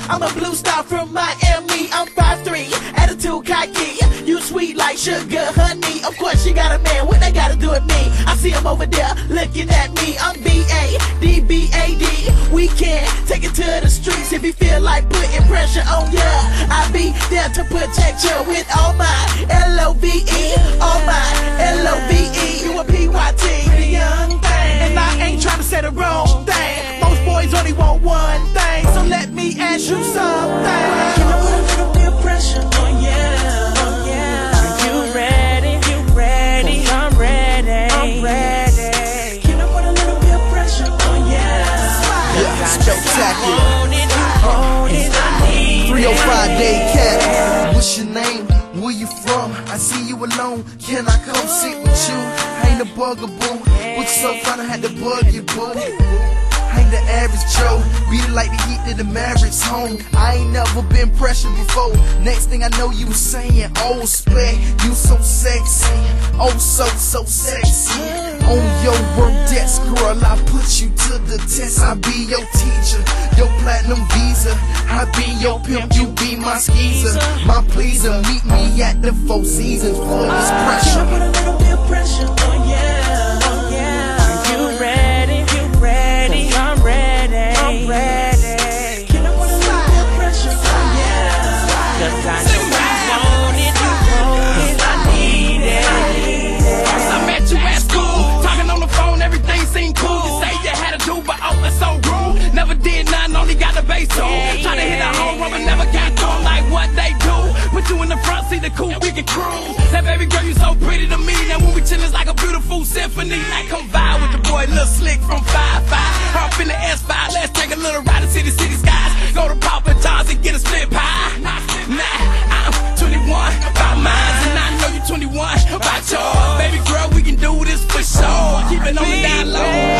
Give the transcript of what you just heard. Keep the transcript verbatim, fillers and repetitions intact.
I'm a blue star from Miami. I'm five three, attitude cocky. You sweet like sugar, honey. Of course she got a man, what they gotta do with me? I see him over there looking at me. I'm B A D B A D. We can take it to the streets if you feel like putting pressure on ya. I be there to protect you with all my L O V E, all my L O V E. You a P Y T, pretty young thing, and I ain't trying to say the wrong thing. Most boys only want one thing, so let me ask you something. Can I put a little bit of pressure on you? Oh yeah. Are you ready? You ready? 'Cause I'm ready. I'm ready. Can I put a little bit of pressure on you? Yeah, spectacular. three oh five day cat. What's your name? Where you from? I see you alone. Can I come sit with you? I ain't a bugaboo. But so fun I had to bug you, boo. I ain't the average Joe. We like the heat to the Mavericks home. I ain't never been pressured before. Next thing I know you was saying, oh spec, you so sexy. Oh so, so sexy. On your work desk, girl, I put you to the test. I be your teacher, your platinum visa. I be your pimp, you be my skeezer. My pleaser, meet me at the Four Seasons for this pressure. Can I put a little bit of pressure on you? Oh yeah. Are you ready? You ready? 'Cause I'm ready. I'm ready. Can I put a little bit of pressure on you? 'Cause I know you want it, you want it, I need it. First I met you at school, talking on the phone, everything seemed cool. You say you had a do, but oh, it's so rude. Never did nothing, only got the bass on. Try to hit a home run, but never got through like what they do. Put you in the front seat, the cool, we can cruise. That baby girl, you so pretty to me. Now when we chillin', it's like a beautiful symphony. Like come vibe with the boy, Lil Slick from five five. Hop in the S five, let's take a little ride to see the city skies. Go to Papa John's and get a split pie. Nah, I'm twenty-one, about mine, and I know you twenty-one, about yours. Baby girl, we can do this for sure. Keep it on the down low.